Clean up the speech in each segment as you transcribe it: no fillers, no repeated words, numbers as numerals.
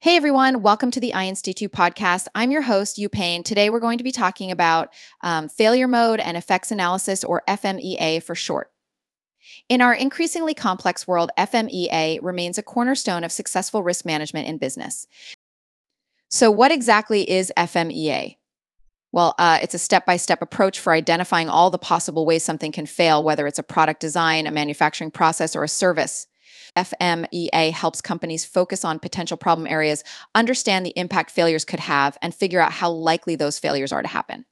Hey everyone, welcome to the INST2 podcast. I'm your host, Yu Payne. Today we're going to be talking about failure mode and effects analysis, or FMEA for short. In our increasingly complex world, FMEA remains a cornerstone of successful risk management in business. So, what exactly is FMEA? Well, it's a step by step approach for identifying all the possible ways something can fail, whether it's a product design, a manufacturing process, or a service. FMEA helps companies focus on potential problem areas, understand the impact failures could have, and figure out how likely those failures are to happen.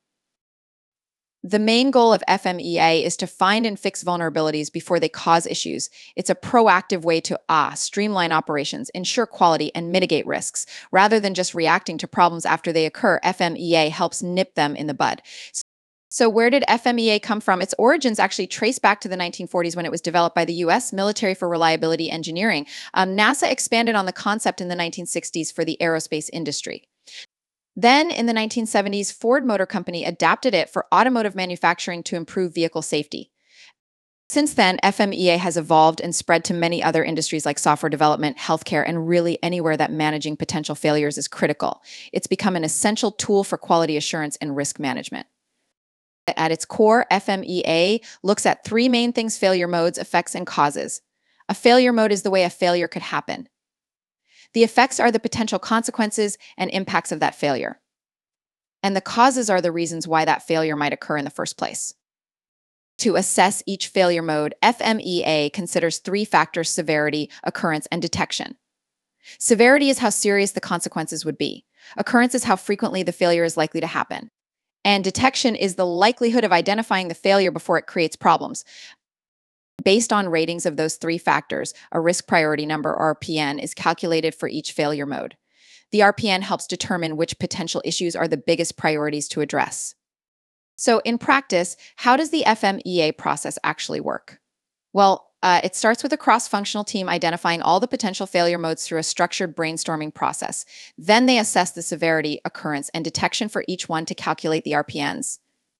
The main goal of FMEA is to find and fix vulnerabilities before they cause issues. It's a proactive way to streamline operations, ensure quality, and mitigate risks. Rather than just reacting to problems after they occur, FMEA helps nip them in the bud. So, where did FMEA come from? Its origins actually trace back to the 1940s when it was developed by the US Military for Reliability Engineering. NASA expanded on the concept in the 1960s for the aerospace industry. Then, in the 1970s, Ford Motor Company adapted it for automotive manufacturing to improve vehicle safety. Since then, FMEA has evolved and spread to many other industries like software development, healthcare, and really anywhere that managing potential failures is critical. It's become an essential tool for quality assurance and risk management. At its core, FMEA looks at three main things: failure modes, effects, and causes. A failure mode is the way a failure could happen. The effects are the potential consequences and impacts of that failure. And the causes are the reasons why that failure might occur in the first place. To assess each failure mode, FMEA considers three factors: severity, occurrence, and detection. Severity is how serious the consequences would be. Occurrence is how frequently the failure is likely to happen. And detection is the likelihood of identifying the failure before it creates problems. Based on ratings of those three factors, a risk priority number, RPN, is calculated for each failure mode. The RPN helps determine which potential issues are the biggest priorities to address. So, in practice, how does the FMEA process actually work? Well, it starts with a cross-functional team identifying all the potential failure modes through a structured brainstorming process. Then they assess the severity, occurrence, and detection for each one to calculate the RPNs.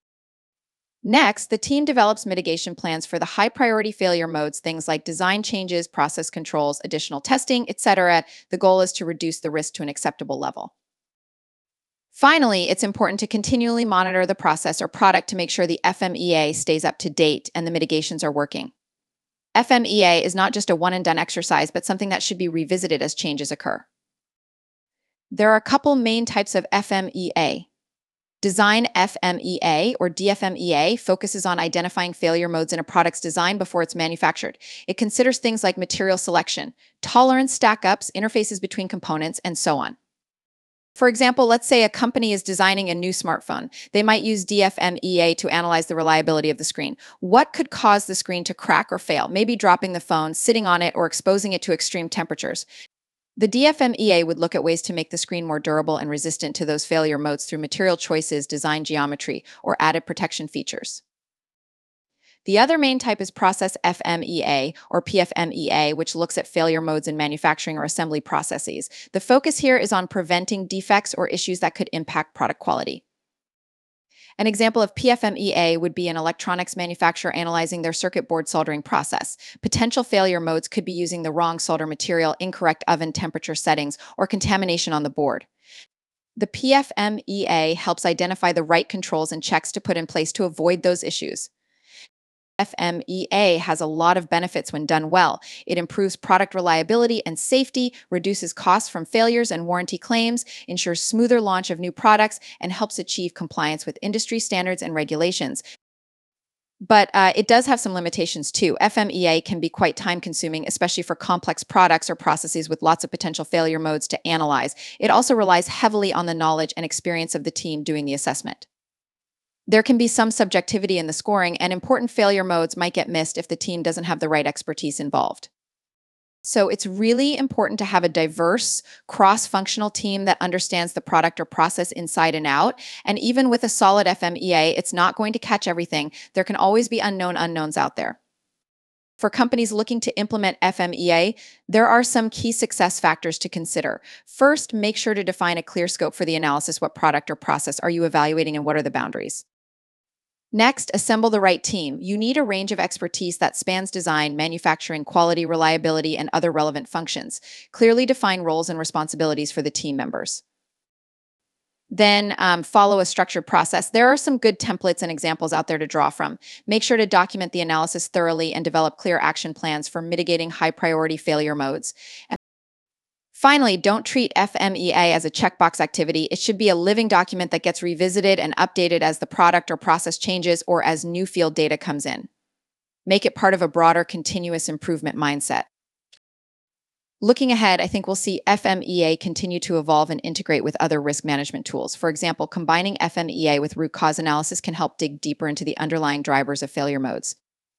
Next, the team develops mitigation plans for the high-priority failure modes, things like design changes, process controls, additional testing, etc. The goal is to reduce the risk to an acceptable level. Finally, it's important to continually monitor the process or product to make sure the FMEA stays up to date and the mitigations are working. FMEA is not just a one-and-done exercise, but something that should be revisited as changes occur. There are a couple main types of FMEA. Design FMEA, or DFMEA, focuses on identifying failure modes in a product's design before it's manufactured. It considers things like material selection, tolerance stack-ups, interfaces between components, and so on. For example, let's say a company is designing a new smartphone. They might use DFMEA to analyze the reliability of the screen. What could cause the screen to crack or fail? Maybe dropping the phone, sitting on it, or exposing it to extreme temperatures. The DFMEA would look at ways to make the screen more durable and resistant to those failure modes through material choices, design geometry, or added protection features. The other main type is process FMEA, or PFMEA, which looks at failure modes in manufacturing or assembly processes. The focus here is on preventing defects or issues that could impact product quality. An example of PFMEA would be an electronics manufacturer analyzing their circuit board soldering process. Potential failure modes could be using the wrong solder material, incorrect oven temperature settings, or contamination on the board. The PFMEA helps identify the right controls and checks to put in place to avoid those issues. FMEA has a lot of benefits when done well. It improves product reliability and safety, reduces costs from failures and warranty claims, ensures smoother launch of new products, and helps achieve compliance with industry standards and regulations. But it does have some limitations too. FMEA can be quite time-consuming, especially for complex products or processes with lots of potential failure modes to analyze. It also relies heavily on the knowledge and experience of the team doing the assessment. There can be some subjectivity in the scoring, and important failure modes might get missed if the team doesn't have the right expertise involved. So it's really important to have a diverse, cross-functional team that understands the product or process inside and out. And even with a solid FMEA, it's not going to catch everything. There can always be unknown unknowns out there. For companies looking to implement FMEA, there are some key success factors to consider. First, make sure to define a clear scope for the analysis. What product or process are you evaluating, and what are the boundaries? Next, assemble the right team. You need a range of expertise that spans design, manufacturing, quality, reliability, and other relevant functions. Clearly define roles and responsibilities for the team members. Then follow a structured process. There are some good templates and examples out there to draw from. Make sure to document the analysis thoroughly and develop clear action plans for mitigating high priority failure modes. And finally, don't treat FMEA as a checkbox activity. It should be a living document that gets revisited and updated as the product or process changes or as new field data comes in. Make it part of a broader continuous improvement mindset. Looking ahead, I think we'll see FMEA continue to evolve and integrate with other risk management tools. For example, combining FMEA with root cause analysis can help dig deeper into the underlying drivers of failure modes.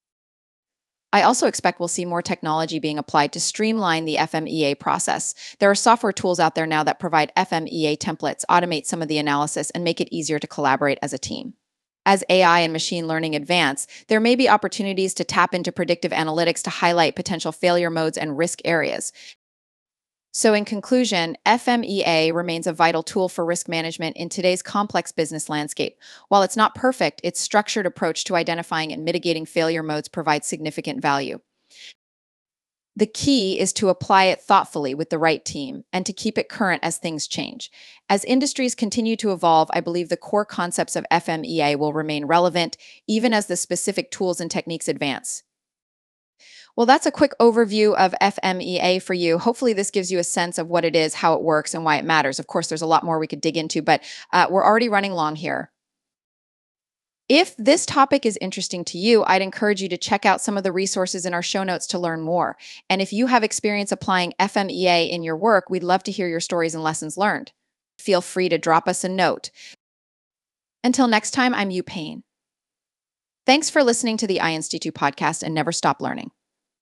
I also expect we'll see more technology being applied to streamline the FMEA process. There are software tools out there now that provide FMEA templates, automate some of the analysis, and make it easier to collaborate as a team. As AI and machine learning advance, there may be opportunities to tap into predictive analytics to highlight potential failure modes and risk areas. So, in conclusion, FMEA remains a vital tool for risk management in today's complex business landscape. While it's not perfect, its structured approach to identifying and mitigating failure modes provides significant value. The key is to apply it thoughtfully with the right team and to keep it current as things change. As industries continue to evolve, I believe the core concepts of FMEA will remain relevant even as the specific tools and techniques advance. Well, that's a quick overview of FMEA for you. Hopefully, this gives you a sense of what it is, how it works, and why it matters. Of course, there's a lot more we could dig into, but we're already running long here. If this topic is interesting to you, I'd encourage you to check out some of the resources in our show notes to learn more. And if you have experience applying FMEA in your work, we'd love to hear your stories and lessons learned. Feel free to drop us a note. Until next time, I'm Yu Payne. Thanks for listening to the iInstitute podcast and never stop learning.